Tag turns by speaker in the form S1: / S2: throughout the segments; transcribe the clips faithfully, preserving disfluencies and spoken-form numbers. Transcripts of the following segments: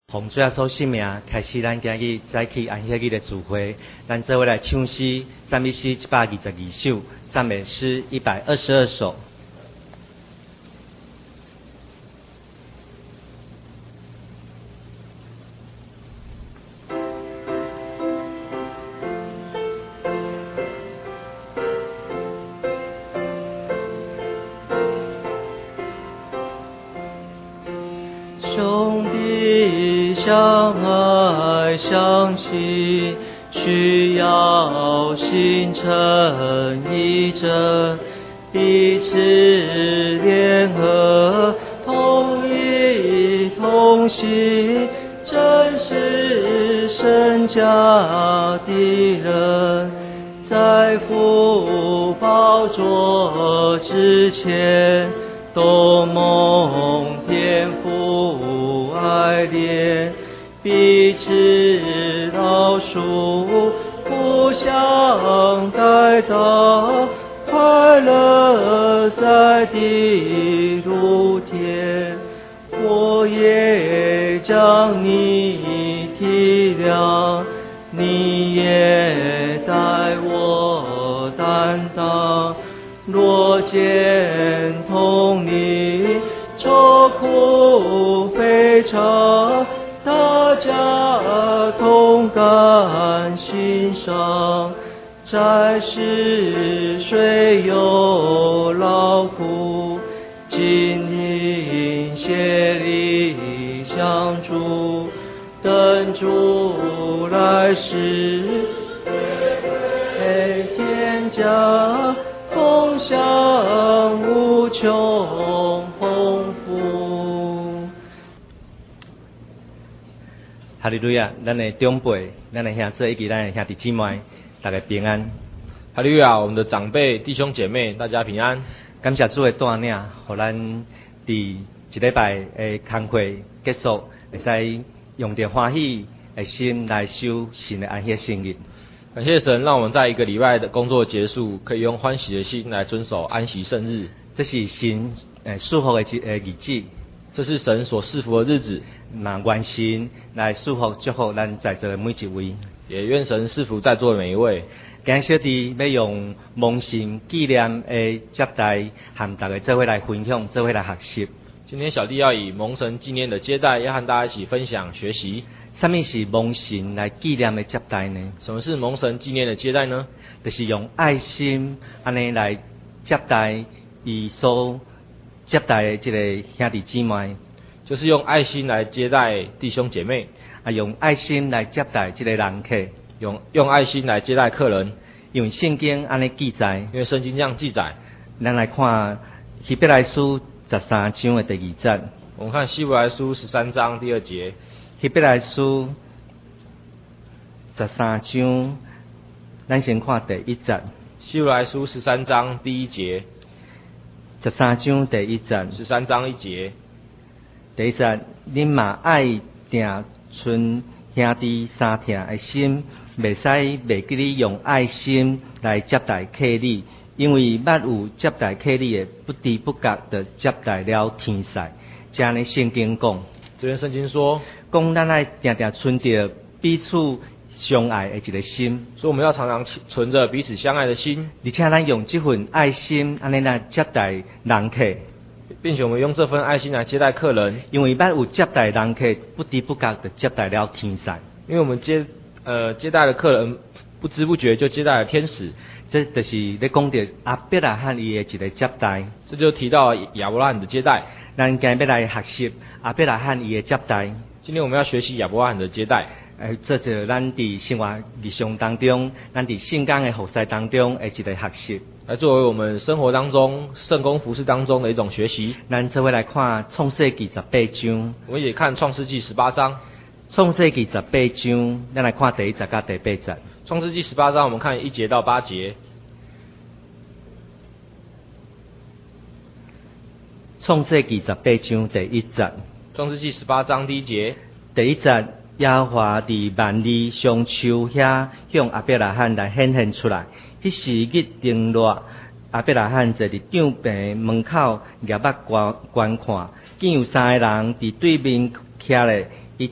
S1: 奉主耶稣圣名，开始咱今日早起安息日的聚会，咱做伙来唱诗，赞美诗一百二十二首，赞美诗一百二十二首。兄弟相爱相亲，需要心诚意真，彼此联合，同意同心，真是神家的人。在父宝座之前，都蒙天父爱怜，彼此饶恕，互相代祷，快乐在地如天。我也将你体谅，你也代我担当。若见同你愁苦非常，大家同感心伤。在世虽有劳苦，今因协力相助，等主来时，为天家共享无穷丰富。哈利路亚！咱的长辈，咱的兄弟以及咱的兄弟姊妹，大家平安。
S2: 哈利路亚！我们的长辈、弟兄姐妹，大家平安。
S1: 感谢主的带领，互咱伫一礼拜的工会结束，会使用着欢喜的心来守神的安息圣日。
S2: 感谢神，让我们在一个礼拜的工作结束，可以用欢喜的心来遵守安息圣日。
S1: 这是神诶祝福的日日子，
S2: 这是神所赐福的日子。
S1: 那愿神来祝福祝福咱在座的每一位，
S2: 也愿神赐福在座的每一位。
S1: 今日小弟要用蒙神纪念的接待，和大家做伙来分享，做伙来学习。
S2: 今天小弟要以蒙神纪念的接待，要和大家一起分享学习。
S1: 什么是蒙神来纪念的接待呢？
S2: 什么是蒙神纪念的接待呢？
S1: 就是用爱心安尼来接待伊所接待的这个兄弟姊妹，
S2: 就是用爱心来接待弟兄姐妹，
S1: 啊，用爱心来接待这个人客，
S2: 用用爱心来接待客人。
S1: 因为圣经安尼记载，
S2: 因为圣经这样记载。
S1: 咱来看希伯来书十三章的第二节。
S2: 我们看希伯来书十三章第二节。
S1: 希伯来书十三章，咱先看第一节。
S2: 希伯来书十三章第一节。
S1: 十三章第一节。
S2: 十三章一节。
S1: 第一节，恁嘛爱定存兄弟相疼的心，袂使袂记你用爱心来接待客礼，因为捌有接待客礼的，不知不觉地接待了天使。这样的圣经讲。
S2: 这边圣经说，
S1: 讲咱爱定定存着彼此相爱的一个心，
S2: 所以我们要常常存着彼此相爱的心，
S1: 而且咱用这份爱心安尼来接待人客，
S2: 并且我们用这份爱心来接待客人，
S1: 因为捌有接待人客，不知不觉就接待了天使，
S2: 因为我们接呃接待了客人，不知不觉就接待了天使。
S1: 这就是咧讲到亚伯拉罕伊的一个接待，
S2: 这就提到亚伯拉罕的接待。
S1: 咱今日要来学习亚伯拉罕伊的接待。
S2: 今天我们要学习亚伯拉罕的接待。
S1: 诶，这就咱伫生活日常当中，咱伫圣经的服事当中的一个学习，
S2: 来作为我们生活当中圣工服事当中的一种学习。
S1: 咱做伙来看创世纪十八章，
S2: 我们也看创世纪十八章。
S1: 创世纪十八章，咱来看第一节到第八节。
S2: 创世纪十八章，我们看一节到八节。
S1: 创世纪十八章第一节。
S2: 创世纪十八章第一节。
S1: 第一节，耶和华伫万里上树遐向亚伯拉罕来显现出来。迄时日正热，亚伯拉罕坐伫长病门口，业目观观看，见有三个人伫对面徛咧，伊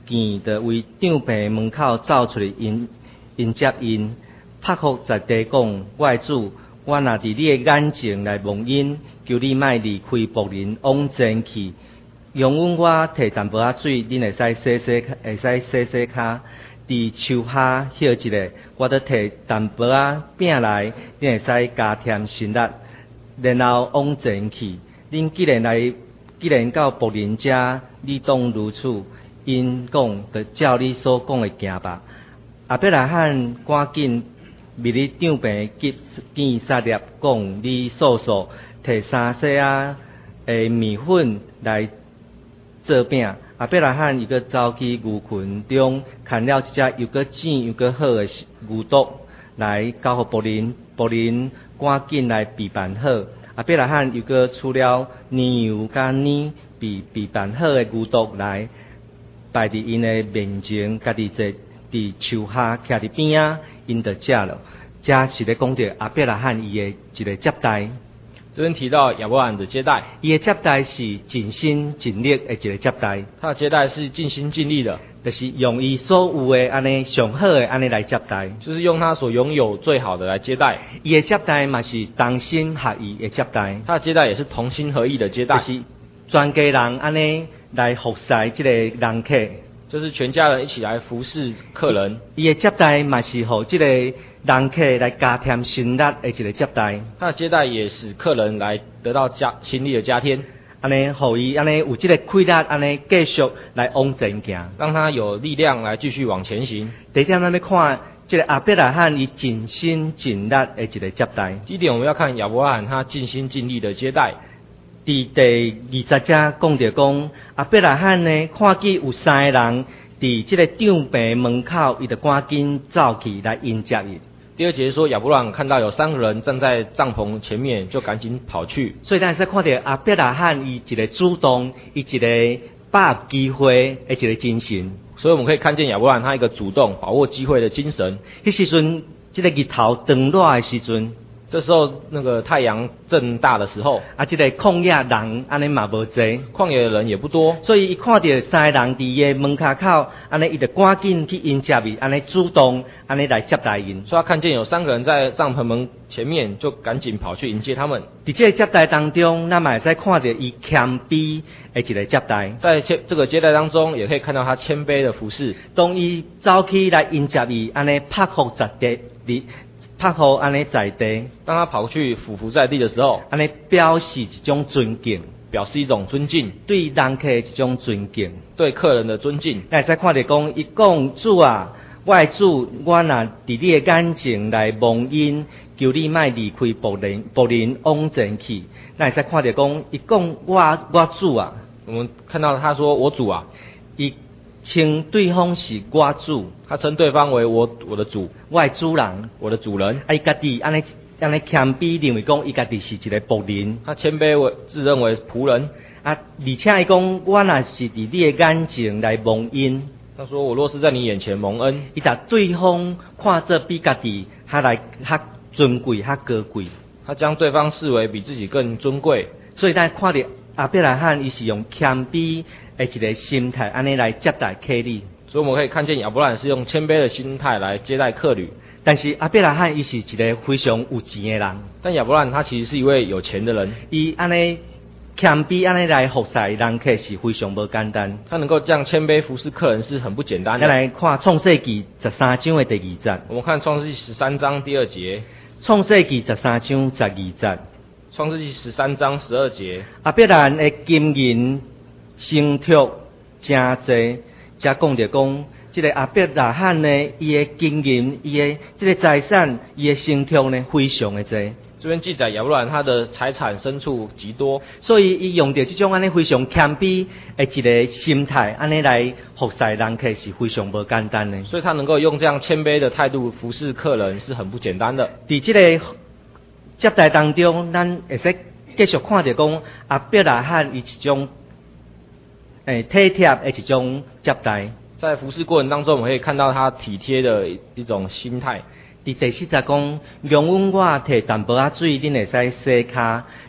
S1: 见着为长病门口走出来迎迎接因，拍伏在地讲：我的主，我若伫你的眼前来蒙恩，求你莫离开仆人往前去。容阮我摕淡薄仔水，恁会使洗洗，会使洗洗骹。伫树下歇一下，我得摕淡薄仔饼来，恁会使加添心力，然后往前去。恁既然来，既然到仆人家，你当如此。因讲，就照你所讲的行吧。阿伯拉罕赶紧密你长病急见撒粒，讲你素素摕三细仔的面粉来做饼。阿伯拉罕伊个走去牛群中，牵了一只又个尖又个好的牛犊来交互仆人，仆人赶紧来备办好。阿伯拉罕又个取了奶油甲奶备备办好的牛犊来摆伫因的面前，家己坐伫树下徛伫边仔，因就食了。这是咧讲到阿伯拉罕伊的一个接待。
S2: 这边提到亚伯兰的接待，
S1: 伊的接待是尽心尽力的一个接待。
S2: 他的接待是尽心尽力的，
S1: 就是用伊所有的安尼上好的安尼来接待，
S2: 就是用他所拥有最好的来接待。
S1: 伊的接待嘛是同心合意的接待，
S2: 他的接待也是同心合意的接待，
S1: 就是全家人安尼来服侍这个人客，
S2: 就是全家人一起来服侍客人。
S1: 伊的接待嘛是互这个人客来加添心力的一个接待，
S2: 他的接待也使客人来得到加心力的加添，
S1: 安尼互伊安尼有这个气力，安尼继续来往前行，
S2: 让他有力量来继续往前行。
S1: 第一点咱要看这个阿伯拉罕伊尽心尽力的一个接待。
S2: 第一点我们要看亚伯拉罕他尽心尽力的接待。
S1: 伫第二十节讲着讲阿伯拉罕呢，看见有三个人伫这个长病门口，伊就赶紧走去来迎接伊。
S2: 第二节说亚伯拉罕看到有三个人站在帐篷前面，就赶紧跑去。
S1: 所以咱会使看到阿伯拉罕伊一个主动，伊一个把握机会的一个精神。
S2: 所以我们可以看见亚伯拉罕他一个主动把握机会的精神。
S1: 迄时阵，这个日头长落的时阵，
S2: 这时候那个太阳正大的时候，
S1: 啊，这个旷野人安尼嘛无济，
S2: 旷野的人也不多，
S1: 所以伊看到三个人伫伊的门骹口，安尼伊就赶紧去迎接伊，安尼主动安尼来接待因。
S2: 所以他看见有三个人在帐篷门前面，就赶紧跑去迎接他们。
S1: 伫这个接待当中，咱嘛会使看到伊谦卑的一个接待。
S2: 在这个接待当中，也可以看到他谦卑的服侍。
S1: 当伊走去来迎接伊，安尼拍伏在地，拍伏安尼在地。
S2: 当他跑去俯伏在地的时候，
S1: 安尼表示一种尊敬，
S2: 表示一种尊敬，
S1: 对人客一种尊敬，
S2: 对客人的尊敬。
S1: 咱会使看到讲，伊讲主啊，我的主，我若伫你的眼前来蒙恩，求你莫离开仆人，仆人往前去。咱会使看到讲，伊讲我我主啊，
S2: 我们看到他说我主啊，
S1: 伊称对方是我主，
S2: 他称对方为我我的主，
S1: 我的主人，
S2: 我的主人。
S1: 啊，伊家己安尼安尼谦卑，认为讲伊家己是一个仆人，
S2: 他谦卑为自认为仆人
S1: 啊，而且伊讲我若是伫你的眼前来蒙恩。
S2: 他说我若是在你眼前蒙恩，
S1: 伊把对方看作比家己还来较尊贵、较高贵。
S2: 他将对方视为比自己更尊贵。
S1: 所以咱看到阿伯拉罕，伊是用谦卑的一个心态，安尼来接待客旅。
S2: 所以我们可以看见亚伯拉罕是用谦卑的心态来接待客旅。
S1: 但是阿伯拉罕伊是一个非常有钱的人。
S2: 但亚伯拉罕他其实是一位有钱的人。
S1: 伊安尼谦卑安尼来服侍人客是非常无简单。
S2: 他能够这样谦卑服侍客人是很不简单的。
S1: 咱来看创世纪十三章的第二节。
S2: 我们看创世纪十三章第二节。
S1: 创世纪十三章十二节。
S2: 创世纪十三章十二节。
S1: 阿伯拉罕的金银牲畜真济，才讲着讲，这个阿伯拉罕呢，伊的金银，伊的这个财产，伊的牲畜呢，非常的济。
S2: 这边记载亚伯拉罕他的财产牲畜极多，
S1: 所以伊用着这种安尼非常谦卑的一个心态，安尼来服侍人客是非常无简单的。
S2: 所以他能够用这样谦卑的态度服侍客人是很不简单的。
S1: 伫这个接待当中，咱会使继续看到讲阿伯拉罕伊一种诶体贴的一种接待。
S2: 在服侍过程当中，我们可以看到他体贴的一种心态。
S1: 伫第四节讲，容阮我摕淡薄仔水，恁会使洗骹，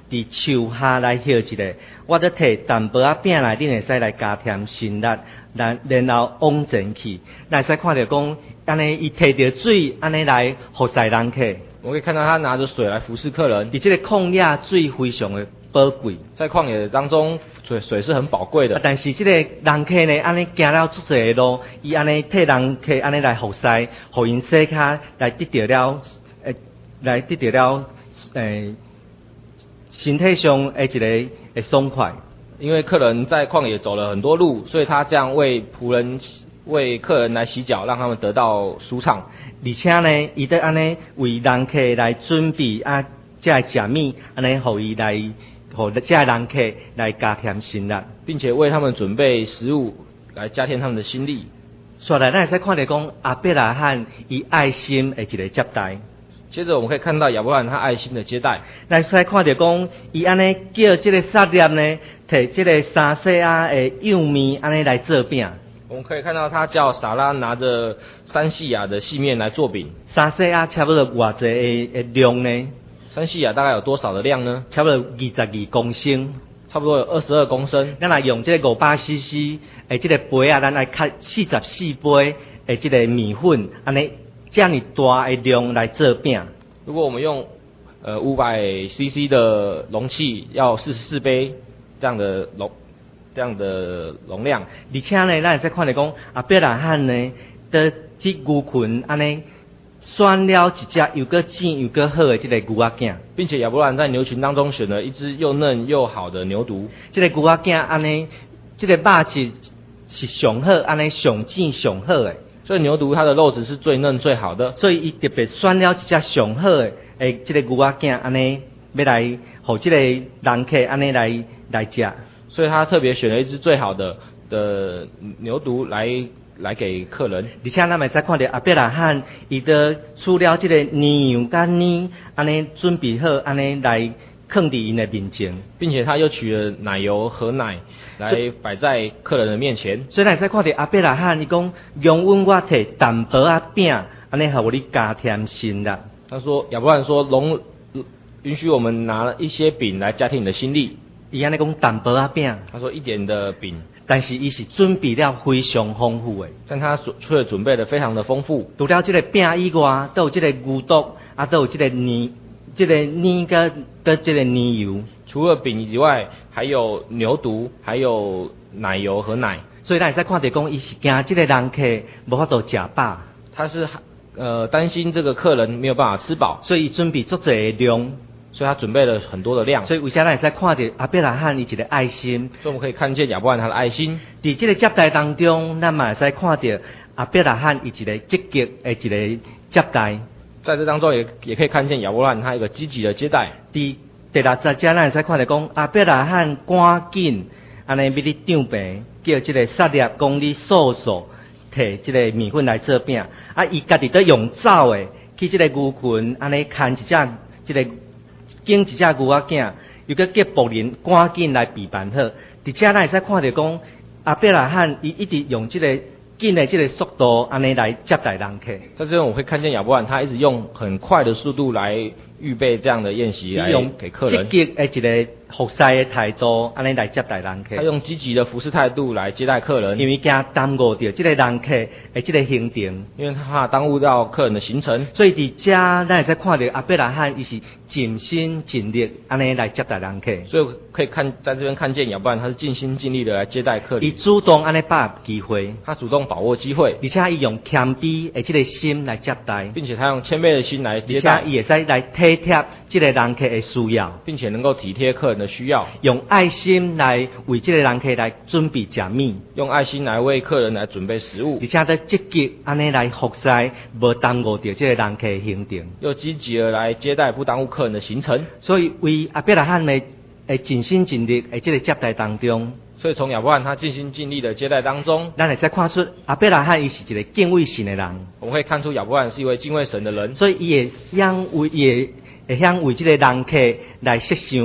S1: 伫树下来歇一下，我得摕淡薄仔饼来，恁会使来加添心力，然然后往前去。咱会使看到讲，安尼伊摕着水，安尼来服侍人客。
S2: 我们可以看到他拿着水来服侍客人。
S1: 伫这个旷野，水非常的宝贵。
S2: 在旷野当中，水水是很宝贵的。
S1: 但是这个人客呢，安尼行了足侪路，伊安尼替人客安尼来服侍，互因洗脚来得到了，诶、呃，来得到了，诶、呃，身体上诶一个诶爽快。
S2: 因为客人在旷野走了很多路，所以他这样为仆人、为客人来洗脚，让他们得到舒畅。
S1: 而且呢，伊得安尼为人客来准备啊，这个食物，安尼互伊来，互这个人客来加添心力，
S2: 并且为他们准备食物来加添他们的心力。
S1: 所以咱会使看到讲亚伯拉罕伊爱心的一个接待。
S2: 接着我们可以看到亚伯拉罕他爱心的接待。
S1: 咱会使看到讲伊安尼叫这个撒粒呢，摕这个三细啊的幼面安尼来做饼。
S2: 我们可以看到他叫撒拉拿着三细亚的细面来做饼。
S1: 三细亚差不多偌济的的量呢？
S2: 三细亚大概有多少的量呢？
S1: 差不多二十二公升，
S2: 差不多有二十二公升。
S1: 咱来用这个五百 C C 的这个杯啊，咱来开四十四杯的这个米粉，安尼这样大的量来做饼。
S2: 如果我们用呃五百 C C 的容器，要四十四杯这样的容。这样的容量，
S1: 而且呢，咱会使看到讲亚伯拉罕呢，在去牛群安尼选了一只又个正又个好的这个牛仔囝，
S2: 并且亚伯拉罕在牛群当中选了一只又嫩又好的牛犊。
S1: 这个牛仔囝安尼，这个肉质是上好，安尼上正上好的。
S2: 这牛犊它的肉质是最嫩最好的，
S1: 所以伊特别选了一只上好的诶，这个牛仔囝安尼要来，互这个人客安尼来来食。
S2: 所以他特别选了一只最好的的牛犊来来给客人。
S1: 而且咱会使看到亚伯拉罕伊的除了这个牛羊甲奶，安尼准备好，安尼来放伫因的面前，
S2: 并且他又取了奶油和奶来摆在客人的面前。
S1: 所以咱会使看到亚伯拉罕伊讲，容阮我摕淡薄仔饼，安尼互你加添心力。
S2: 他说亚伯拉罕说容允许我们拿一些饼来加添你的心力。
S1: 伊安尼讲淡薄仔饼，
S2: 他说一点的饼，
S1: 但是伊是准备了非常丰富的，
S2: 但他所却准备的非常的丰富。
S1: 除了这个饼以外，都有这个牛肚，啊，都有这个泥，这个泥跟跟这个泥油。
S2: 除了饼以外，还有牛犊，还有奶油和奶。
S1: 所以咱会使看到讲，伊是惊这个人客无法度食饱，
S2: 他是呃担心这个客人没有办法吃饱，
S1: 所以伊准备足侪量。
S2: 所以他准备了很多的量，
S1: 所以为啥咱会使看到亚伯拉罕伊一个爱心？
S2: 所以我们可以看见亚伯拉罕他的爱心。
S1: 伫这个接待当中，咱嘛会使看到亚伯拉罕伊一个积极的一个接待。
S2: 在这当中也也可以看见亚伯拉罕他一个积极的接待。
S1: 伫第六十节咱会使看到讲亚伯拉罕赶紧安尼要去长病，叫这个撒粒讲你素素摕这个面粉来做饼，啊，伊家己都用走的去这个牛群安尼牵一只这个。经一只牛仔囝，又搁叫仆人赶紧来备办好。伫遮咱会使看到讲，亚伯拉罕伊一直用这个紧的这个速度，安尼来接待人客。
S2: 在这边我会看见亚伯拉罕他一直用很快的速度来预备这样的宴席来给客人。
S1: 积极的一个服侍的态度，安尼来接待人客。
S2: 他用积极的服侍态度来接待客人，
S1: 因为惊耽误掉这个人客的这个行程，
S2: 因为他怕耽误到客人的行程。
S1: 所以伫遮咱会使看到亚伯拉罕伊是尽心尽力安尼来接待人客。
S2: 所以可以看在这边看见亚伯拉罕他是尽心尽力的来接待客人。
S1: 伊主动安尼把握机会，
S2: 他主动把握机会，
S1: 而且伊用谦卑的这个心来接待，
S2: 并且他用谦卑的心来接待，
S1: 而且伊会使来体贴这个人客的需要，
S2: 并且能够体贴客人的需要，
S1: 用爱心来为这个人客来准备食物，
S2: 用爱心来为客人来准备食物，
S1: 而且都积极安尼来服侍，无耽误掉这个人客的行程，
S2: 又积极的来接待，不耽误客人的行程。
S1: 所以为亚伯拉罕的诶尽心尽力的这个接待当中，
S2: 所以从亚伯拉罕他尽心尽力的接待当中，
S1: 咱会使看出亚伯拉罕伊是一个敬畏神的人。
S2: 我们可以看出亚伯拉罕是一位敬畏神的人，
S1: 所以伊会想为也会想为这个人客来设想。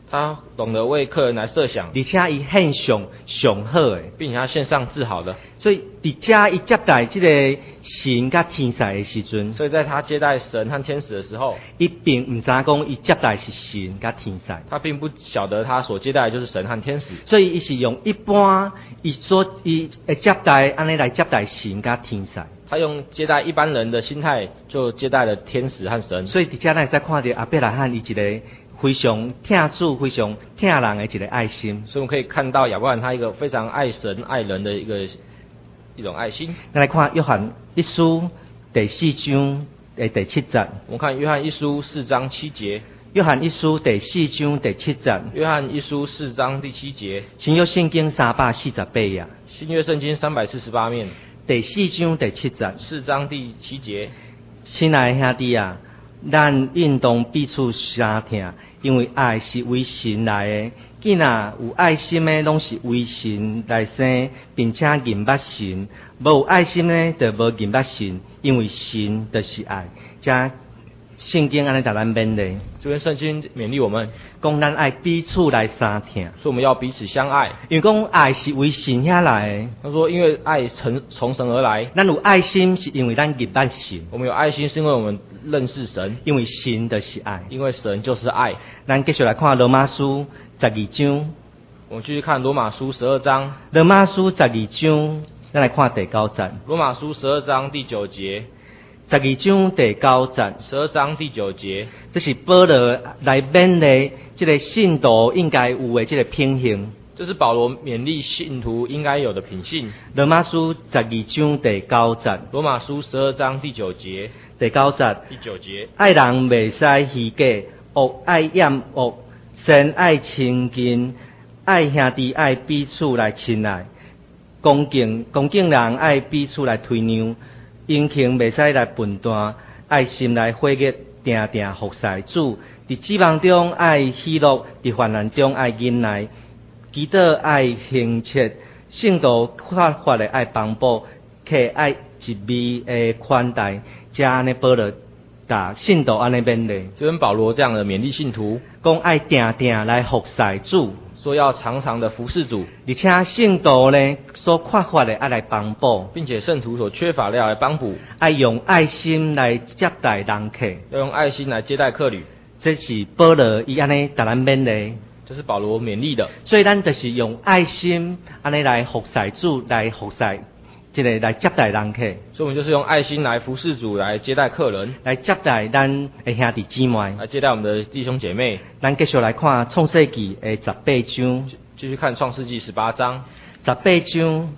S2: 他懂得为客人来设想，
S1: 而且伊献上上好的，
S2: 并且他献上至好的。
S1: 所以伫遮伊接待即个神甲天使的时阵，
S2: 所以在他接待神和天使的时候，
S1: 伊并毋知讲伊接待是神甲天使，
S2: 他并不晓得他所接待的就是神和天使，
S1: 所以伊是用一般伊所伊诶接待安尼来接待神甲天使。
S2: 他用接待一般人的心态就接待了天使和神。
S1: 所以伫遮咱会使看到阿伯拉罕伊一个非常疼主、非常疼人的一个爱心。
S2: 所以我们可以看到亚伯兰他一个非常爱神爱人的一个一种爱心。
S1: 咱来看约翰一书第四章诶第七节。
S2: 我们看约翰一书四章七节。
S1: 约翰一书第四章第七节。
S2: 约翰一书四章第七节。
S1: 新约圣经三百四十八页。
S2: 新约圣经三百四十八面。
S1: 第四章第七节。
S2: 四章第七节。
S1: 亲爱的兄弟啊，咱应当彼此相疼，因为爱是为神来的。既然有爱心的，拢是为神来生，并且认捌神；无有爱心的，就无认捌神，因为神就是爱。这圣经安尼甲咱勉励，
S2: 这边圣经勉励我们，
S1: 讲咱爱彼此来相疼，
S2: 所以我们要彼此相爱。
S1: 因为讲爱是为神遐来的。
S2: 他说，因为爱从从神而来，
S1: 咱有爱心是因为咱认捌神。
S2: 我们有爱心是因为我们认识神，
S1: 因为神就是爱，
S2: 因为神就是爱。
S1: 咱继续来看罗马书十二章。
S2: 我们继续看罗马书十二章。
S1: 罗马书十二章，咱来看第九节。
S2: 罗马书十二章第九节。
S1: 十二章第九节。
S2: 十二章第九节，
S1: 这是保罗来勉励这个信徒应该有的这个品行。
S2: 这是保罗勉励信徒应该有的品性。
S1: 罗马书十二章第九节。
S2: 罗马书十二章第九节。
S1: 第九节。
S2: 第九节。
S1: 爱人袂使虚假，恶爱厌恶，善爱亲近，爱兄弟爱彼此来亲爱，恭敬恭敬人爱彼此来推让，殷勤袂使来分担，爱心来火热，定定服侍主。伫指望中爱喜乐，伫患难中爱忍耐，祈祷爱恒切，圣徒发发的爱帮补，且爱一味的款待，这安尼保罗打信徒安尼勉励。
S2: 就跟保罗这样的勉励信徒，
S1: 讲爱定定来服侍主，
S2: 说要常常的服侍主，
S1: 而且圣徒呢所缺乏的爱来帮补，
S2: 并且圣徒所缺乏的要来帮补，
S1: 爱用爱心来接待人客，
S2: 要用爱心来接待客旅。
S1: 这是保罗伊安尼甲咱勉励，
S2: 这是保罗勉励的。
S1: 所以咱就是用爱心安尼来服侍主，来服侍这个来接待人客。
S2: 所以我们就是用爱心来服侍主，来接待客人，
S1: 来接待咱的兄弟姊妹，
S2: 来接待我们的弟兄姐妹。
S1: 咱继续来看创世纪的十八章，
S2: 继续看创世纪十八章。
S1: 十八章，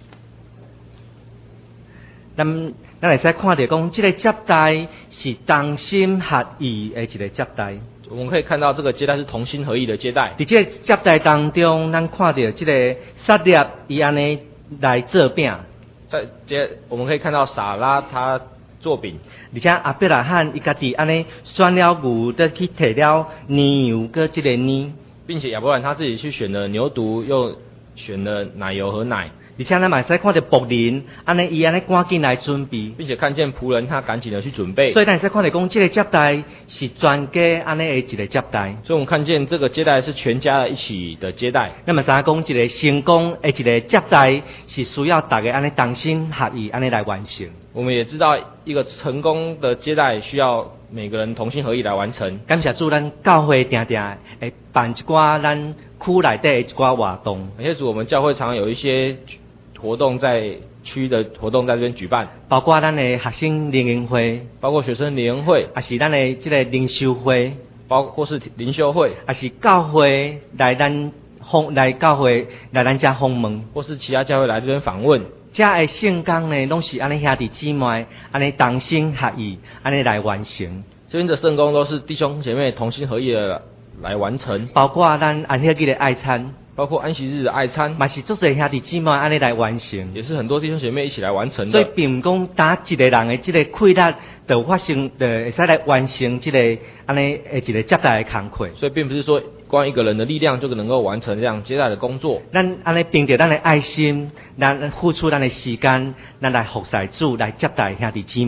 S1: 咱咱会使看到讲，这个接待是同心合意的一个接待。
S2: 我们可以看到这个接待是同心合意的接待。
S1: 在这个接待当中，咱看到这个撒列伊安尼来做饼。
S2: 在接我们可以看到撒拉他做饼，
S1: 而且阿伯拉罕伊家己安尼选了牛，再去摕了牛跟这个呢，
S2: 并且亚伯兰他自己去选了牛犊，又选了奶油和奶。
S1: 而且咱嘛会使看到仆人安尼伊安尼赶紧来准备，
S2: 并且看见仆人他赶紧的去准备。
S1: 所以咱会使看到讲，这个接待是全家安尼的一个接待。
S2: 所以我们看见这个接待是全家的一起的接待。
S1: 那么知影讲，一个成功的一个接待是需要大家安尼同心合意安尼来完成。
S2: 我们也知道，一个成功的接待需要每个人同心合意来完成。
S1: 感谢主，咱教会定定会办一寡咱区内底的一寡活动。
S2: 感谢主，我们教会常有一些活动在区的活动在这边举办，
S1: 包括咱的学生联谊会，
S2: 包括学生联谊会，
S1: 还是咱的这个灵修会，
S2: 包括是灵修会，
S1: 还是教会来咱访来教会来咱家访问，
S2: 或是其他教会来这边访问。
S1: 这的圣工呢，拢是安尼兄弟姊妹安尼同心合意安尼来完成。
S2: 这边的圣工都是弟兄姐妹同心合意的来完成，
S1: 包括咱安息日的爱餐。
S2: 包括安息日的爱餐，
S1: 嘛是足侪兄弟姊妹安尼来完成，
S2: 也是很多弟兄姐妹一起来完成的。
S1: 所以并唔讲打一个人的这个气力，就发生，就会使来完成这个安尼的一个接待的工作。
S2: 所以并不是说光一个人的力量就能够完成这样接待的工作。
S1: 咱安尼凭着咱的爱心，咱付出咱的时间，咱来服侍主，来接待兄弟姊妹。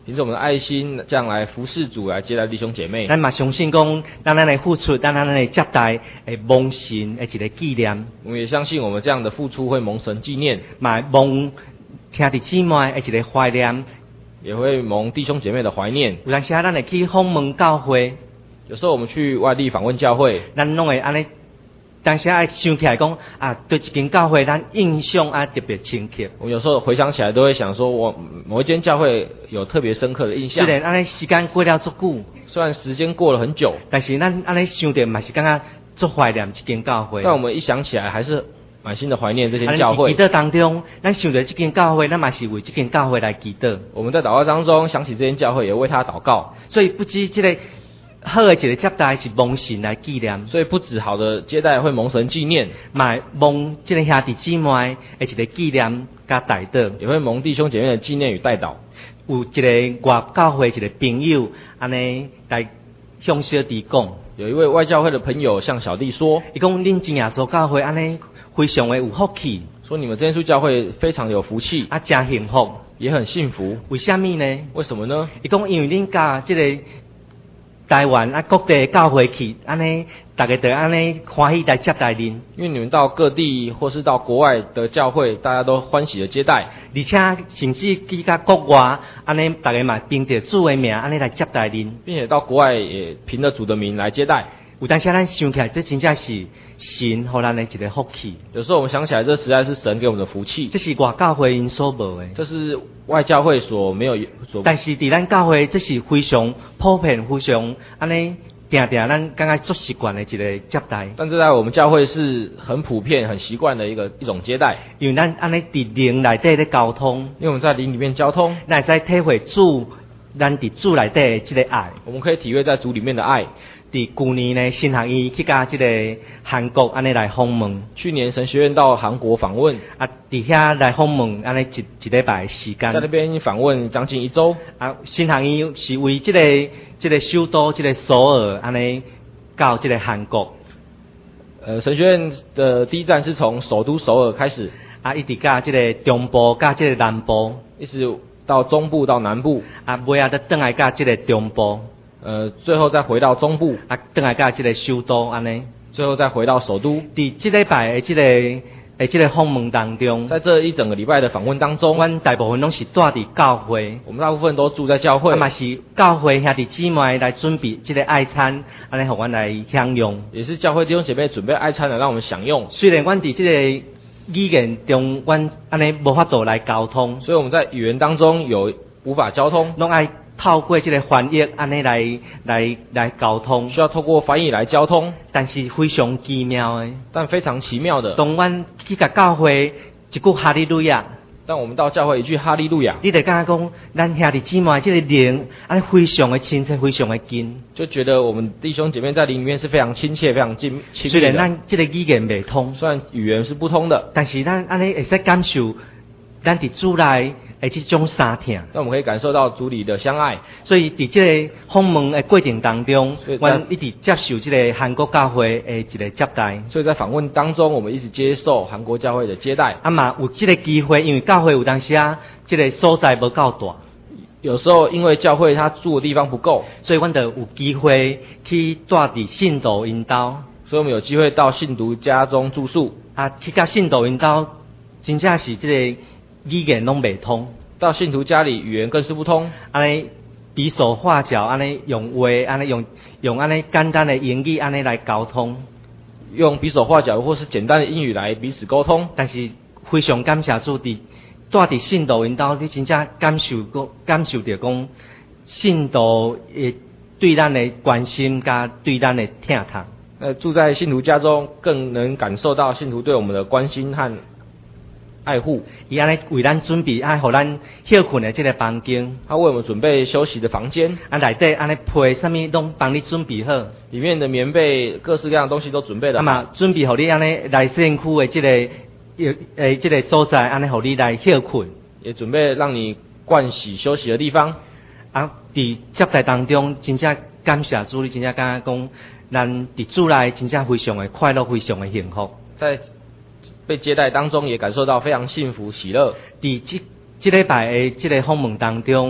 S2: 凭着我们的爱心，这样来服侍主，来接待弟兄姐妹。
S1: 咱嘛相信讲，咱咱的付出，咱咱的接待，会蒙神的一个纪念。
S2: 我们也相信，我们这样的付出会蒙神纪念，
S1: 嘛蒙兄弟姊妹的一个怀念，
S2: 也会蒙弟兄姐妹的怀念。
S1: 有当时咱会去访问教会，
S2: 有时候我们去外地访问教会，
S1: 咱拢会安尼。当时爱想起来讲啊，对一间教会咱印象啊特别深刻。
S2: 我有时候回想起来都会想说，我某一间教会有特别深刻的印象。
S1: 虽然安尼时间过了足久，
S2: 虽然时间过了很久，
S1: 但是咱安尼想着嘛是感觉足怀念这间教会。
S2: 但我们一想起来，还是满心的怀念这间教会。
S1: 祈祷当中，咱想着这间教会，咱嘛是为这间教会来祈祷。
S2: 我们在祷告当中想起这间教会，也为他祷告。
S1: 所以不止这个。好的一个接待是蒙神来纪念，
S2: 所以不止好的接待会蒙神纪念，
S1: 嘛蒙这个兄弟姊妹的一个纪念加带祷，
S2: 也会蒙弟兄姐妹的纪念与带祷。
S1: 有一个外教会一个朋友安尼来向小弟讲，
S2: 有一位外教会的朋友向小弟说，
S1: 伊讲恁真耶稣教会安尼非常的有福气，
S2: 说你们真耶稣教会非常有福气，
S1: 啊真幸福，
S2: 也很幸福。
S1: 为什么呢？
S2: 为什么呢？
S1: 伊讲因为恁教这个。台湾啊，各地教会去，安尼大家都安尼欢喜来接待恁。
S2: 因为你们到各地或是到国外的教会，大家都欢喜的接待，
S1: 而且甚至去到国外，安尼大家嘛凭着主的名，安尼来接待恁，
S2: 并且到国外也凭着主的名来接待。
S1: 有当时咱想起来，这真正是神给咱的一个福气。
S2: 有时候我们想起来，这实在是神给我们的福气。
S1: 这是外教会因所无的，
S2: 这是外教会所没有所。
S1: 但是伫咱教会，这是非常普遍、非常安尼定定咱感觉做习惯的一个接待。
S2: 但这在我们教会是很普遍、很习惯的一个一种接待。
S1: 因为咱安尼伫灵内底咧交通，
S2: 因为我们在灵里面交通，
S1: 咱会使体会主咱伫主内底的这个爱。
S2: 我们可以体会在主里面的爱。
S1: 伫去年呢，新学院去甲即个韩国安尼来访问。
S2: 去年神学院到韩国访问，
S1: 啊，伫遐来访问安尼一一礼拜时间。
S2: 在那边访问将近一周。
S1: 啊，新学院是为即、这个即、这个首都即个首尔安尼到即个韩国。
S2: 呃，神学院的第一站是从首都首尔开始，
S1: 啊，一直到即个中部，到即个南部，
S2: 一直到中部到南部，
S1: 啊，尾啊，再转来到即个中部。
S2: 呃，最后再回到中部，
S1: 啊，转来到这个首都安尼，
S2: 最后再回到首都。
S1: 伫这礼拜的这个诶这个访问当中，
S2: 在这一整个礼拜的访问当中，
S1: 阮大部分拢是住伫教会，
S2: 我们大部分都住在教会，
S1: 啊嘛是教会兄弟姊妹来准备这个爱餐，安尼互阮来享用，
S2: 也是教会弟兄姐妹准备爱餐来让我们享用。
S1: 虽然阮伫这个语言中，阮安尼无法度来沟通，
S2: 所以我们在语言当中有无法交通，
S1: 拢爱透过这个翻译安尼来来来沟通，
S2: 需要透过翻译来交通，
S1: 但是非常奇妙的，
S2: 但非常奇妙的。
S1: 当阮去甲教会一句哈利路亚，
S2: 但我们到教会一句哈利路亚，
S1: 你得感觉讲，咱兄弟姊妹这个灵安尼非常的亲切，非常的近，
S2: 就觉得我们弟兄姐妹在灵里面是非常亲切、非常近亲密的。
S1: 虽然咱这个语言未通，
S2: 虽然语言是不通的，
S1: 但是咱安尼会使感受咱伫主内的这种相听，
S2: 但我们可以感受到主里的相爱。
S1: 所以伫这个访问的过程当中，阮一直接受这个韩国教会的一个接待。
S2: 所以在访问当中，我们一直接受韩国教会的接待。
S1: 啊嘛，有这个机会，因为教会有当时啊，这个所在无够大。
S2: 有时候因为教会它住的地方不够，
S1: 所以阮就有机会去住伫信徒因兜。
S2: 所以我们有机会到信徒家中住宿。
S1: 啊，去到信徒因兜，真正是这个语言拢未通。
S2: 到信徒家里，语言更是不通。
S1: 安尼比手画脚，安尼用话，安尼用用安尼简单的英语安尼来沟通，
S2: 用比手画脚或是简单的英语来彼此沟通。
S1: 但是非常感谢主伫住伫信徒因兜，你真正感受过感受到讲信徒诶对咱的关心加对咱的疼痛。
S2: 呃，住在信徒家中，更能感受到信徒对我们的关心和爱护。
S1: 伊安尼为咱准备爱互咱休困的这个房间，
S2: 他为我们准备休息的房间，
S1: 啊内底安尼被啥物拢帮你准备好，
S2: 里面的棉被各式各样的东西都准备了。
S1: 啊嘛，准备互你安尼来身躯的这个诶这个所在，安尼互你来休困，
S2: 也准备让你盥洗休息的地方。
S1: 啊，伫接待当中，真正感谢主，你真正感觉讲，咱伫主内真正非常的快乐，非常的幸福。
S2: 在被接待当中，也感受到非常幸福喜乐。
S1: 伫这这礼拜的这个访问当中，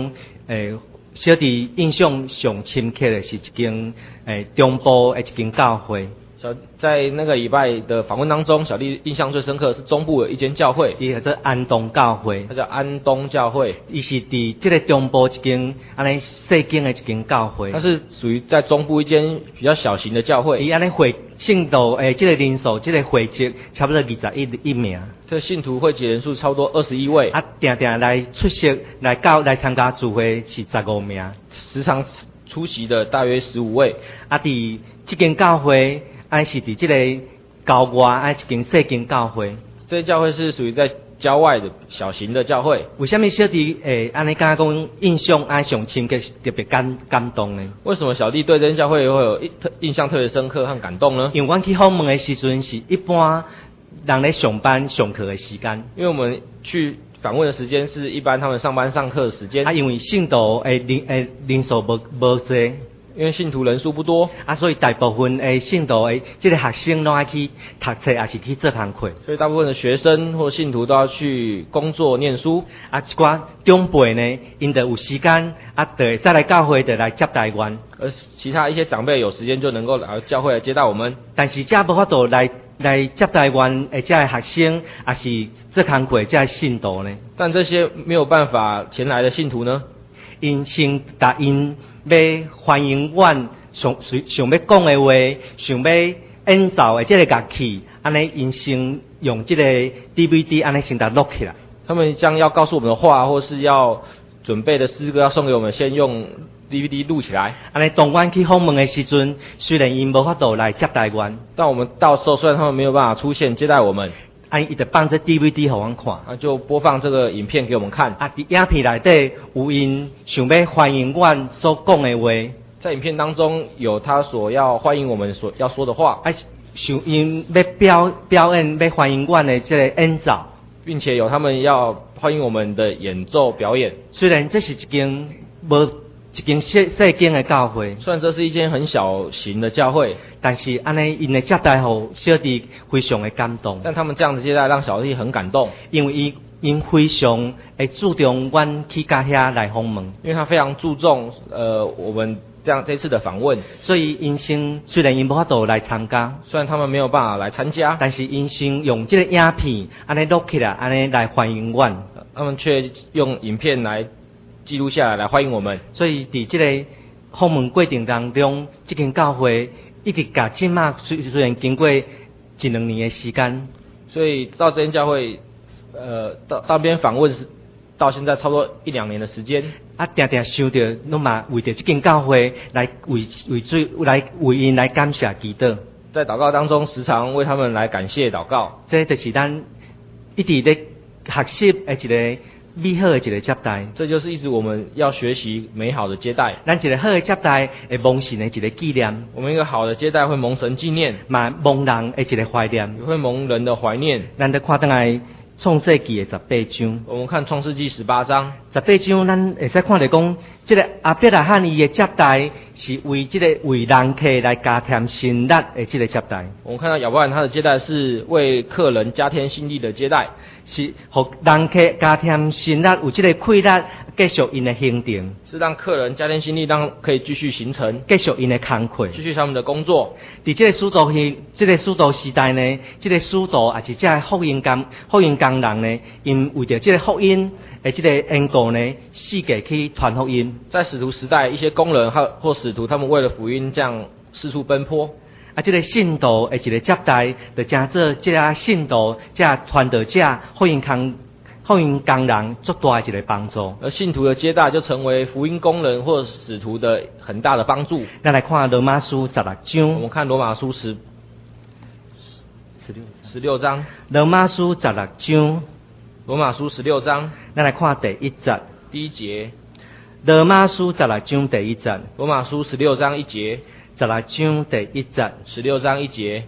S1: 诶，小弟印象上深刻的是一间诶中部的一间教会。
S2: 小在那个礼拜的访问当中，小弟印象最深刻的是中部的一间教会，
S1: 伊叫做安东教会，
S2: 它叫安东教会。
S1: 伊是伫即个中部一间安尼细间的一间教会。
S2: 它是属于在中部一间比较小型的教会。
S1: 伊安尼会信徒诶，即、这个人数，即、这个会籍差不多二十一一名。
S2: 这信徒会籍人数差不多二十一位。
S1: 啊，定定来出席来教来参加聚会是十五名，
S2: 时常出席的大约十五位。
S1: 啊，伫即间教会。安是伫即个郊外，安一间细间教会。
S2: 这教会是属于在郊外的小型的教会。
S1: 为什么小弟诶安尼敢讲印象安上深刻，特别感感动呢？
S2: 为什么小弟对这间教会会有印印象特别深刻和感动呢？
S1: 因为阮去访问的时阵是一般人咧上班上课的时间。
S2: 因为我们去访问的时间是一般他们上班上课的时间。
S1: 啊，因为信徒诶人诶人数无无济。
S2: 因为信徒人数不多
S1: 啊，所以大部分诶信徒诶，即个学生拢爱去读册，也是去做工课。
S2: 所以大部分的学生或信徒都要去工作念书。
S1: 啊，一寡长辈呢，因得有时间啊，得再来教会，得来接待阮。
S2: 而其他一些长辈有时间就能够来教会来接待我们。
S1: 但是这无法度来来接待阮诶，这学生也是做工课，这信徒呢。
S2: 但这些没有办法前来的信徒呢？
S1: 因先答应要欢迎阮想想要讲的话，想要演奏的这个乐器，安尼因先用这个 D V D 安尼先甲录起来。
S2: 他们将要告诉我们的话，或是要准备的诗歌要送给我们，先用 D V D 录起来。
S1: 安尼当阮去访问的时阵，虽然因无法度来接待阮，
S2: 但我们到时候虽然他们没有办法出现接待我们。
S1: 安伊就放这 D V D 互阮看，
S2: 啊，就播放这个影片给我们看。
S1: 啊，伫影片内底有因想要欢迎阮所讲的话，
S2: 在影片当中有他所要欢迎我们所要说的话，
S1: 啊，想因要表表演要欢迎阮的这个演奏，
S2: 并且有他们要欢迎我们的演奏表演。
S1: 虽然这是一间无一间细细间的教会，
S2: 虽然这是一间很小型的教会，
S1: 但是安尼因的接待互小弟非常的感动。
S2: 但他们这样的接待让小弟很感动，
S1: 因为伊因非常会注重阮去甲遐来访问，
S2: 因为他非常注重呃我们这样这次的访问，
S1: 所以因先虽然因无法度来参加，
S2: 虽然他们没有办法来参加，
S1: 但是因先用这个影片安尼录起来，安尼来欢迎阮，
S2: 他们却用影片来记录下来来欢迎我们。
S1: 所以伫这个访问过程当中，这间教会一直甲即马虽虽然经过一两年的时间，
S2: 所以到这间教会，呃，到到边访问到现在差不多一两年的时间。
S1: 啊，定定想着，拢嘛为着这间教会来为为最来为因来感谢祈祷。
S2: 在祷告当中，时常为他们来感谢祷告。
S1: 这就是咱一直咧学习的一个美好的一个接待。
S2: 这就是一直我们要学习美好的接待。
S1: 咱一个好的接待会蒙神的一个纪念。
S2: 我们一个好的接待会蒙神纪念，
S1: 嘛蒙人的一个怀念，
S2: 也会蒙人的怀念。
S1: 咱得看倒来创世纪的十八章。
S2: 我们看创世纪十八章。
S1: 十八章咱会使看到讲，这个阿伯拉罕伊的接待是为这个为人客来加添新力的这个接待。
S2: 我们看到亚伯兰他的接待是为客人加添新力的接待，
S1: 是互人客加添新力，有这个气力继续因的行程，
S2: 是让客人加添新力，让可以继续行程，
S1: 继续因的工课，
S2: 继续他们的工作。
S1: 伫这个使徒时，这个使徒时代呢，这个使徒也是这个福音工福音工人呢，因为着这个福音的这个缘故呢，世界去传福音。
S2: 在使徒时代，一些工人或或使徒，他们为了福音这样四处奔波。
S1: 啊，这个信徒的一个接待，就真做这个信徒、这个传道者、福音工、福音工人足大的一个帮助。
S2: 而信徒的接待就成为福音工人或使徒的很大的帮助。
S1: 咱来看罗马书十六章。
S2: 我们看罗马书十十六十六章。
S1: 罗马书十六章。
S2: 罗马书十六章。
S1: 咱来看第一节。
S2: 第一节。
S1: 罗马书十六章第一节。
S2: 罗马书十六章一节。
S1: 十六章第一节。
S2: 十六章一节。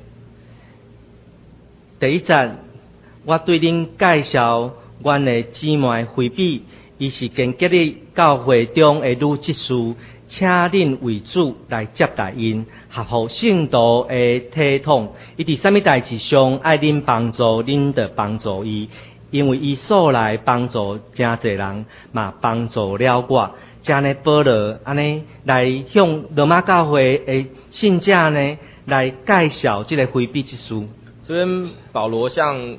S1: 第一节，我对恁介绍阮的姊妹菲比，伊是建基的教会中的女执事，请恁为主来接待因，合乎圣道的体统。伊伫啥物代志上爱恁帮助，恁得帮助伊。 因为伊素来帮助真侪人，嘛帮助了我。将呢保罗安尼来向罗马教会的信者呢来介绍这个非比之书。
S2: 这边保罗向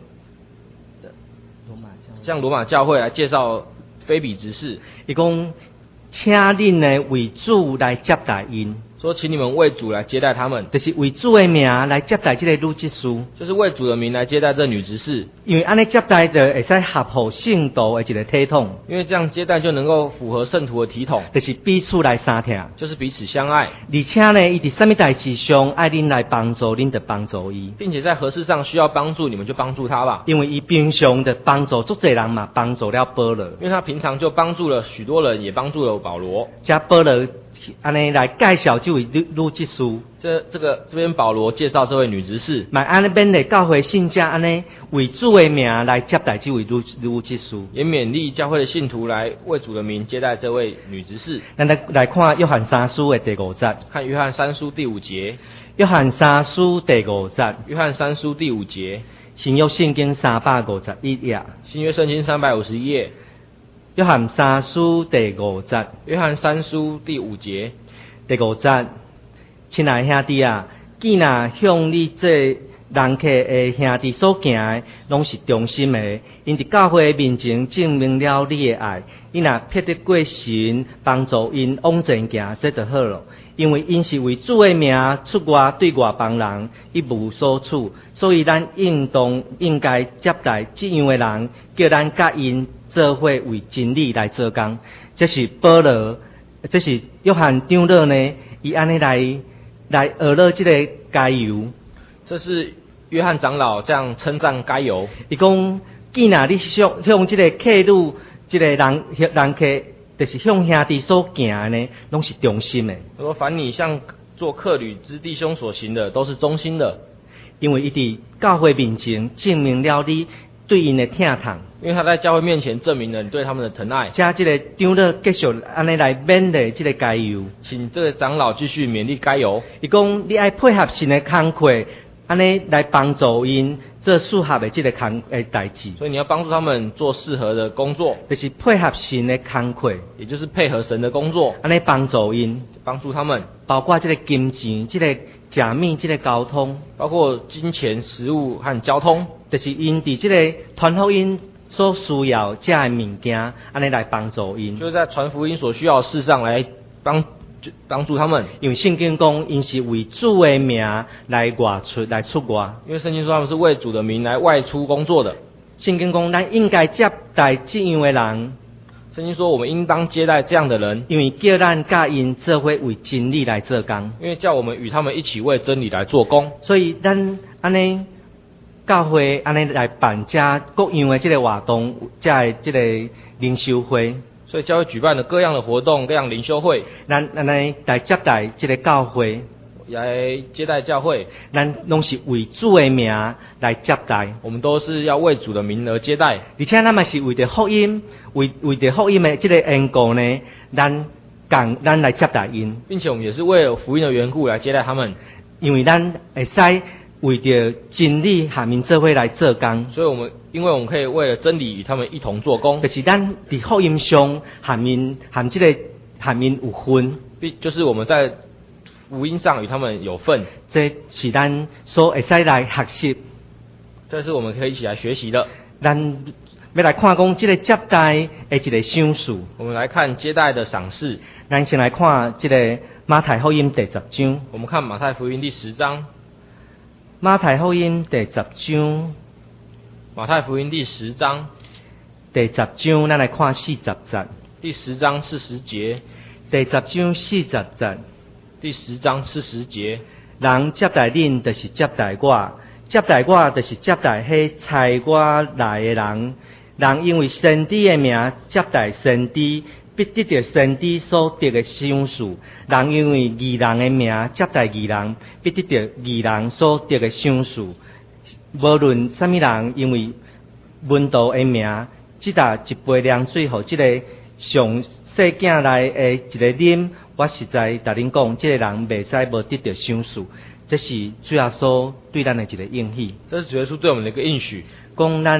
S2: 向罗马教会来介绍非比执事，
S1: 伊讲，请恁呢为主来接待因。
S2: 说请你们为主来接待他们，
S1: 就是为主的名来接待这个女执事，
S2: 就是为主的名来接待这女执事。
S1: 因为安尼接待的会使合乎圣徒的一个体统，
S2: 因为这样接待就能够符合圣徒的体统，
S1: 就是彼此来相听，
S2: 就是彼此相爱。
S1: 而且呢，伊伫什么代志上爱恁来帮助，恁就帮助伊，
S2: 并且在何事上需要帮助，你们就帮助他吧。
S1: 因为伊平常的帮助足侪人嘛，帮助了保罗，
S2: 因为他平常就帮助了许多人，也帮助了保罗。
S1: 加保罗安尼来介绍这位女女执事。
S2: 这这个这边保罗介绍这位女执事，
S1: 嘛安尼边的教会信者安尼为主的名来接待这位女女执事，
S2: 也勉励教会的信徒来为主的名接待这位女执事。
S1: 咱来来看约翰三书的第五节，
S2: 看约翰三书第五节。
S1: 约翰三书第五节，
S2: 约翰三书第五节，
S1: 新约圣经三百五十一页，
S2: 新约圣经三百五十一页。
S1: 约翰三书第五节，
S2: 约翰三书第五节，
S1: 第五节，亲爱兄弟啊，既然向你这人客的兄弟所行的，拢是忠心的，因伫教会面前证明了你的爱，你若撇得过神帮助因往前行，这就好了。因为因是为主的名出外对外邦人一无所处，所以咱应当应该接待这样的人，叫咱甲因做伙为真理来做工。这是保罗，这是约翰长老呢，伊安尼来来学了这个加油。
S2: 这是约翰长老这样称赞该犹。
S1: 伊讲，既然你向向这个客旅，这个人人客。就是向兄弟所行的呢，拢是忠心的。
S2: 他说：“凡你向做客旅之弟兄所行的，都是忠心的，
S1: 因为伊伫教会面前证明了你对因的疼痛。
S2: 因为他在教会面前证明了你对他们的疼爱。”
S1: 加这个长老继续安尼来勉励这个加油，
S2: 请这个长老继续勉励该犹。
S1: 伊讲，你爱配合神的工课，安尼来帮助因做适合的这个工诶代志。
S2: 所以你要帮助他们做适合的工作，
S1: 就是配合神的工课，
S2: 也就是配合神的工作，
S1: 安尼帮助因，
S2: 帮助他们，
S1: 包括这个金钱、这个食米、这个交通，
S2: 包括金钱、食物和交通，
S1: 就是因伫这个传福音所需要这的物件，安尼来帮助因，
S2: 就是在传福音所需要的事上来帮帮助他们。
S1: 因为圣经讲，因是为主的名来外出来出外。
S2: 因为圣经说他们是为主的名来外出工作的。
S1: 圣经讲，咱应该接待这样的人。
S2: 圣经说我们应当接待这样的人，
S1: 因为叫咱甲因做伙为真理来做工。
S2: 因为叫我们与他们一起为真理来做工。
S1: 所以咱安尼教会安尼来办这各样的这个活动，这的这个灵修会。
S2: 所以教会举办的各样的活动，各样灵修会，
S1: 咱安尼来接待这个教会，
S2: 来接待教会，
S1: 咱拢是为主的名来接待。
S2: 我们都是要为主的名而接待，
S1: 而且咱嘛是为着福音，为为着福音的这个缘故呢，咱讲咱来接待因，
S2: 并且我们也是为了福音的缘故来接待他们，
S1: 因为咱会使为着真理下面做伙来做工。
S2: 所以我们因为我们可以为了真理与他们一同做工，
S1: 就是咱伫福音上下面含这个下面有份，
S2: 就是我们在福音上与他们有份，
S1: 这是咱所会使来学习，
S2: 这是我们可以一起来学习的。
S1: 咱要来看讲这个接待的一个赏赐。
S2: 我们来看接待的赏赐。
S1: 咱先来看这个马太福音第十章。
S2: 我们看马太福音第十章。
S1: 马太福音第十章。
S2: 马太福音第十章。
S1: 第十章，咱来看四十节。
S2: 第十章四十节。
S1: 第十章四十节。
S2: 第十章四十节。
S1: 人接待恁，就是接待我；接待我，就是接待迄差我来的人。人因为先知的名接待先知，必得到先知所得的赏赐；人因为义人的名接待义人，必得到义人所得的赏赐。无论什么人，因为门徒的名，只打一杯凉水，互这个上细囝来的一个啉。我实在甲恁讲，这个人袂使无得到赏赐。这是主耶稣对咱的一个应许。
S2: 这是主耶稣对我们的一个应许。
S1: 讲咱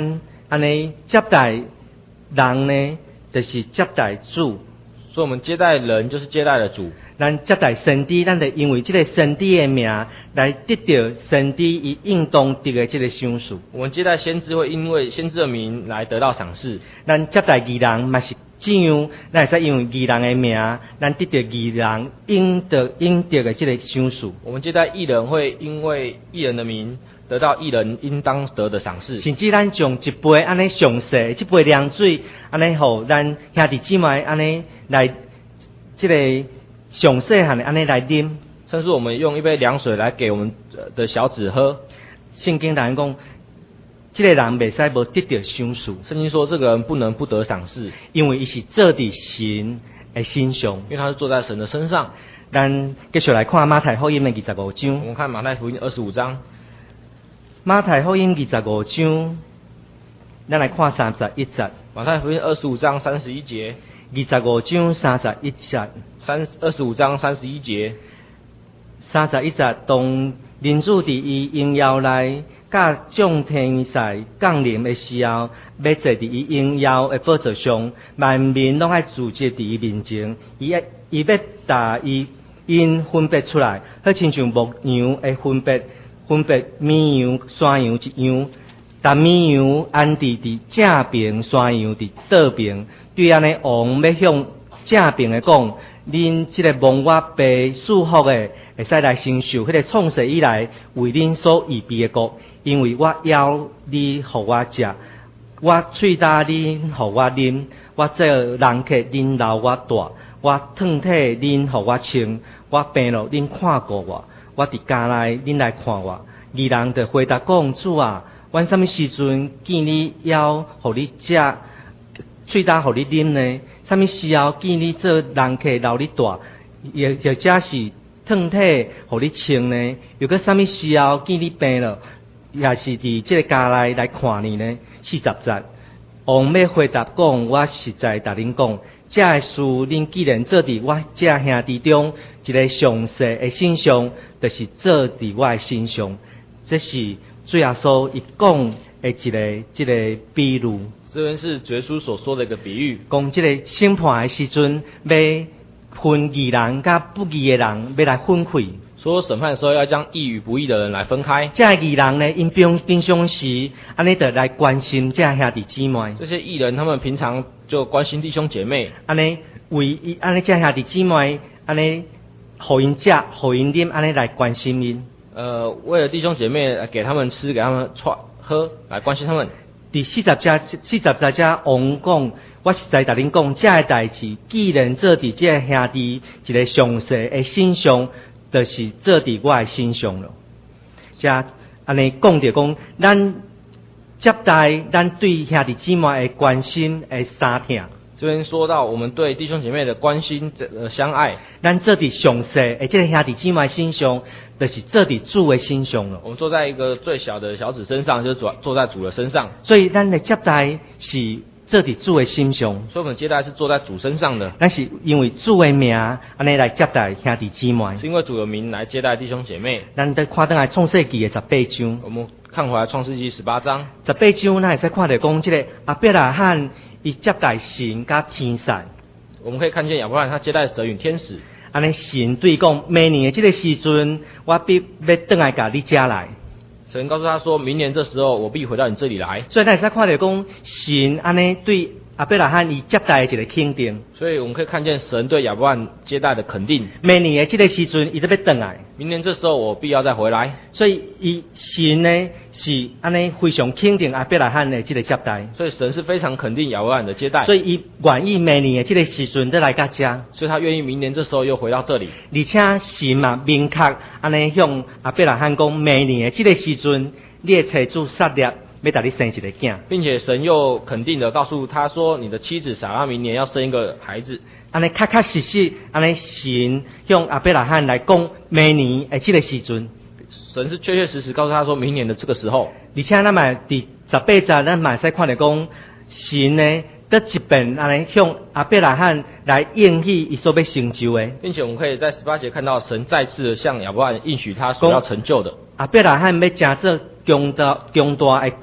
S1: 安尼接待人呢，就是接待主。
S2: 所以我们接待人就是接待了主。
S1: 咱接待神帝，咱就因为这个神帝的名来得到神帝以应当得的这个赏赐。
S2: 我们接待先知会因为先知的名来得到赏赐。
S1: 咱接待义人嘛是这样，咱会使因为义人的名，咱得到义人应得应得的这个赏赐。
S2: 我们接待义人会因为义人的名得到义人应当得的赏赐。
S1: 甚至咱将一杯安尼上细，这杯凉水安尼，互咱兄弟姊妹安尼来这个。上细汉的安尼来啉，
S2: 甚至我们用一杯凉水来给我们的小子喝。
S1: 圣经当然讲，这个人袂使无得到赏赐。
S2: 圣经说这个人不能不得赏赐，
S1: 因为伊是坐伫神的身上，
S2: 因为他是坐在神的身上。
S1: 咱继续来看马太福音的二十五章。
S2: 我们看马太福音二十五章。
S1: 马太福音二十五章，咱来看三十一节。
S2: 马太福音二十五章三十一节。
S1: 二十五章三十一节。
S2: 三二十五章三十一节。
S1: 三十一节，当人子伫伊荣耀内，甲众天使降临的时候，要坐伫伊荣耀的宝座上，万民拢爱聚集伫伊面前，伊要伊要把伊因分别出来，好亲像牧羊会分别分别绵羊、山羊一样。但绵羊安置伫正边，山羊伫倒边。对安尼，王要向正边的讲。恁这个蒙我爸祝福的，会使来承受迄个创世以来为恁所预备的国，因为我邀你互我食，我喙搭恁互我啉，我做人客恁留我大，我脱体恁互我穿，我病了恁看顾我，我伫家内恁来看我。义人就回答讲：主啊，阮什么时阵见你邀互你食？喙搭互你啉呢？什么时候见你做人客留你大？又或者是脱体互你穿呢？又搁什么时候见你病了？也是伫这个家内来看你呢？四十节，王要回答讲：我实在甲恁讲，这个事恁既然做伫我这兄弟中一个上细的身上，就是做伫我的身上。这是主耶稣伊讲的一个这个比喻。
S2: 这边是耶稣所说的一个比喻，
S1: 讲这个审判的时阵，要分义人甲不义的人，要来分开。
S2: 说审判的时候要将义与不义的人来分开。
S1: 这义人呢，因平平常时安尼就来关心这兄弟姊妹。
S2: 这些义人他们平常就关心弟兄姐妹，
S1: 安尼为安尼这兄弟姊妹安尼，互因食，互因啉，安尼来关心因。
S2: 呃，为了弟兄姐妹给他们吃，给他们穿喝，来关心他们。
S1: 第四十节，四十节者王讲，我实在甲恁讲，这个代志，既然做伫这个兄弟一个上细的身上，就是做伫我的身上了。这安尼讲着讲，咱接待咱对兄弟姊妹的关心的三听。
S2: 这边说到我们对弟兄姐妹的关心、呃相爱，
S1: 咱做伫上细的这个兄弟姊妹身上，就是做伫主的身上了。
S2: 我们坐在一个最小的小子身上，就是坐坐在主的身上。
S1: 所以咱的接待是做伫主的身上。
S2: 所以我们接待是坐在主身上的。
S1: 咱是因为主的名安尼来接待兄弟姊妹。
S2: 是因为主的名来接待弟兄姐妹。
S1: 咱得看倒来创世纪的十八章。
S2: 我们看回来创世纪十八章。
S1: 十八章咱会使看到讲，这个亚伯拉罕伊接待神甲天使。
S2: 我们可以看见亚伯拉罕他接待神与天使。
S1: 安尼神对讲，明年的这个时阵，我必要倒来甲你家来。
S2: 神告诉他说，明年这时候我必回到你这里来。
S1: 所以咱会使看到讲，神安尼对亚伯拉罕伊接待的一个肯定。
S2: 所以我们可以看见神对亚伯拉罕接待的肯定。
S1: 明年的这个时阵，伊都要倒来。
S2: 明年这时候我必要再回来。
S1: 所以伊神呢是安尼非常肯定亚伯拉罕的这个接待。
S2: 所以神是非常肯定亚伯拉罕的接待。
S1: 所以伊愿意明年的这个时阵再来甲家。
S2: 所以他愿意明年这时候又回到这里。
S1: 而且神嘛明确安尼向亚伯拉罕讲，明年的这个时阵，你的妻子撒拉要带你生一个囝，
S2: 并且神又肯定的告诉他说，你的妻子撒拉明年要生一个孩子。
S1: 安尼确确实实，安尼神向亚伯拉罕来讲，明年的这个时阵，
S2: 神是确确实实告诉他说，明年的这个时候。
S1: 而且咱嘛伫十八节，咱嘛使看到讲，神呢得一遍安尼向亚伯拉罕来应许伊所要成就的，
S2: 并且我们可以在十八节看到神再次的向亚伯拉罕应许他所要成就的。
S1: 亚伯拉罕要成做强大强大的国。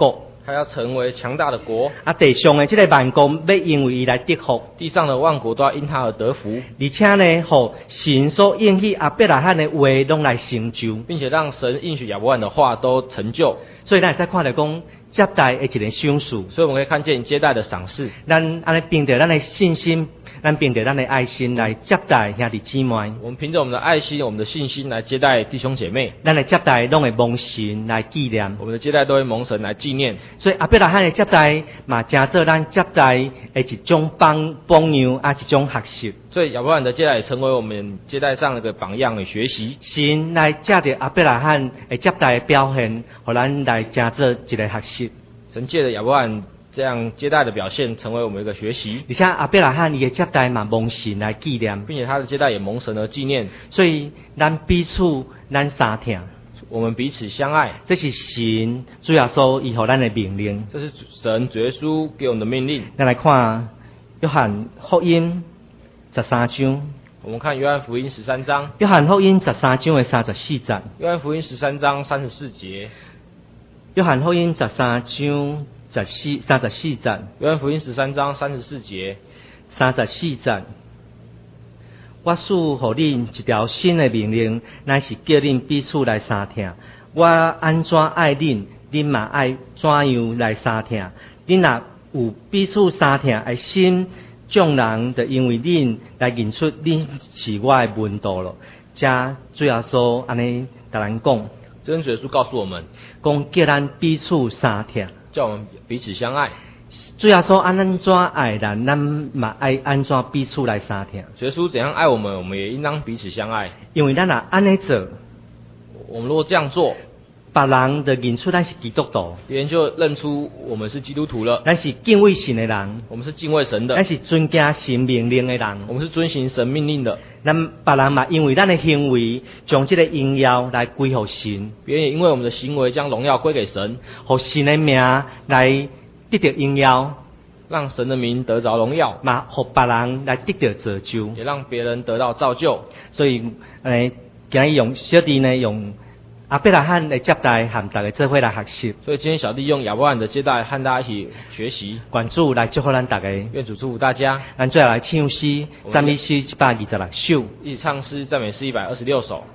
S2: 他要成为强大的国。
S1: 啊，地上的这个万国要因为伊来得福，
S2: 地上的万国都要因他而得福，
S1: 而且呢，互神所应许亚伯拉罕的话拢来成就，
S2: 并且让神应许亚伯拉罕的话都成就。
S1: 所以咱会使看到讲接待的一个赏赐，
S2: 所以我们可以看见接待的赏赐。
S1: 咱安尼凭着咱的信心，咱凭着咱的爱心来接待兄弟姊妹。
S2: 我们凭着我们的爱心、我们的信心来接待弟兄姐妹。
S1: 咱的接待拢会蒙神来纪念，
S2: 我们的接待都会蒙神来纪念。
S1: 所以亚伯拉罕的接待嘛，真做咱接待的一种榜榜样啊，一种学习。
S2: 所以亚伯拉罕的接待也成为我们接待上一个榜样的学习。
S1: 神来借着亚伯拉罕的接待的表现，互咱来真做一个学习。
S2: 神借着亚伯拉罕这样接待的表现，成为我们一个学习。
S1: 而且亚伯拉罕伊的接待嘛，蒙神来纪念，
S2: 并且他的接待也蒙神而纪念。
S1: 所以咱彼此咱相听，
S2: 我们彼此相爱，
S1: 这是神主要所伊互咱的命令。
S2: 这是神主耶稣给我们的命令。
S1: 咱来看约翰福音十三章。
S2: 我们看约翰福音十三章。
S1: 约翰福音十三章的三十四节。
S2: 约翰福音十三章三十四节。
S1: 约翰福音十三章十四三十四节。
S2: 约翰福音十三章三十四节。
S1: 三十四节。我赐互恁一条新的命令，乃是叫恁彼此来相听。我安怎爱恁，恁嘛爱怎样来相听。恁若有彼此相听的心，众人就因为恁来认出恁是我的门徒了。这主要说安尼甲咱讲，
S2: 真主耶稣告诉我们，
S1: 讲叫咱彼此相听，
S2: 叫我们彼此相爱。
S1: 主要说安怎爱咱，咱嘛爱安怎彼此来相听。
S2: 耶稣怎样爱我们，我们也应当彼此相爱。
S1: 因为咱若安尼做，
S2: 我们如果这样做，
S1: 别人就认出咱是基督徒，
S2: 别人就认出我们是基督徒了。
S1: 咱是敬畏神的人，
S2: 我们是敬畏神的，
S1: 咱是遵行神命令的人，
S2: 我们是遵行神命令的。
S1: 咱别人嘛，因为咱的行为，将这个荣耀来归给神。
S2: 别人也因为我们的行为，将荣耀归给神，
S1: 让神的名来得到荣耀，
S2: 让神的名得着荣耀，
S1: 嘛，让别人来得到造就，
S2: 也让别人得到造就。
S1: 所以，诶，今日用小弟呢，用亚伯拉罕的接待，和大家做伙来学习。
S2: 所以今天小弟用亚伯拉罕的接待，和大家一起学习。
S1: 愿主来祝福咱大家，
S2: 愿主祝福大家。
S1: 咱最后来唱诗，赞美诗一百二十六首，
S2: 一起唱诗赞美诗一百二十六首。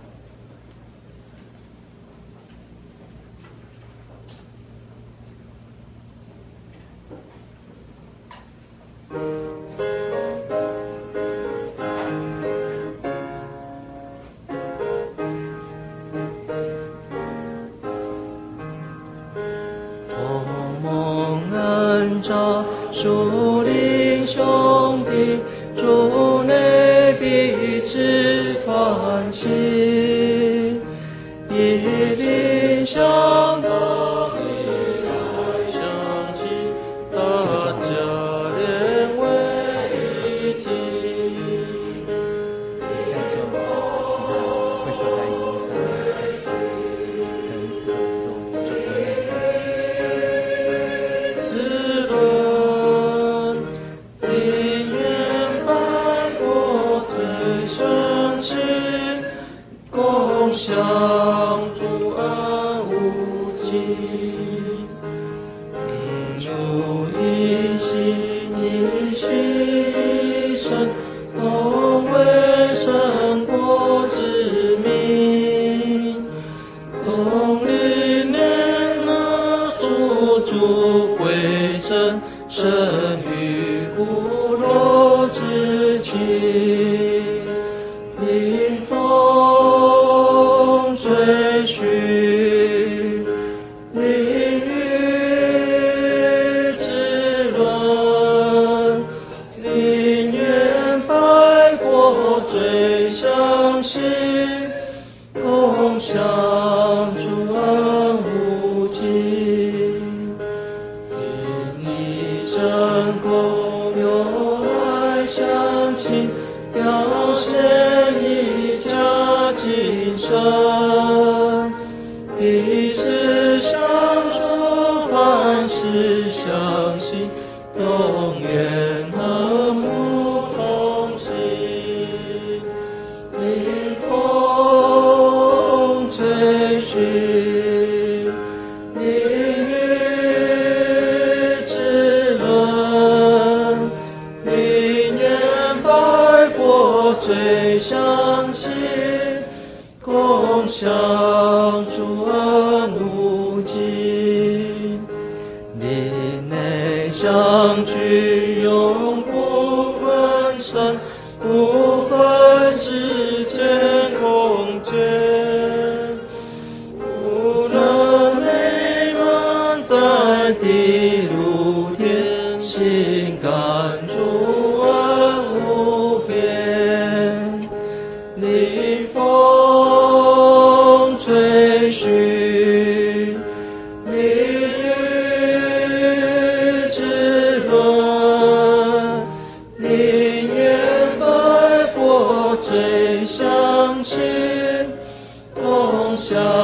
S1: 属灵兄弟，主内彼此团契，一灵相通，一爱相亲，大家连为一体。现在就其他会说在荧幕上跟这个做做作业。相助恩无尽，主一心一心一生，同为神国之民，同里面那属主归真，生于骨肉之情，迎风追寻，淋雨之轮，宁愿百国最相信，共享主恩无尽。因你真共有爱相亲，表现一家精神，彼此相处，凡事相信，永远和睦同行。迎风追寻，淋雨
S3: 最相信，共享主恩无尽。灵内相聚，永不分散，不分时间空间。无论美满在地如天，心感主恩无边。逆风吹嘘，逆雨之轮，宁愿拜佛最相信，共享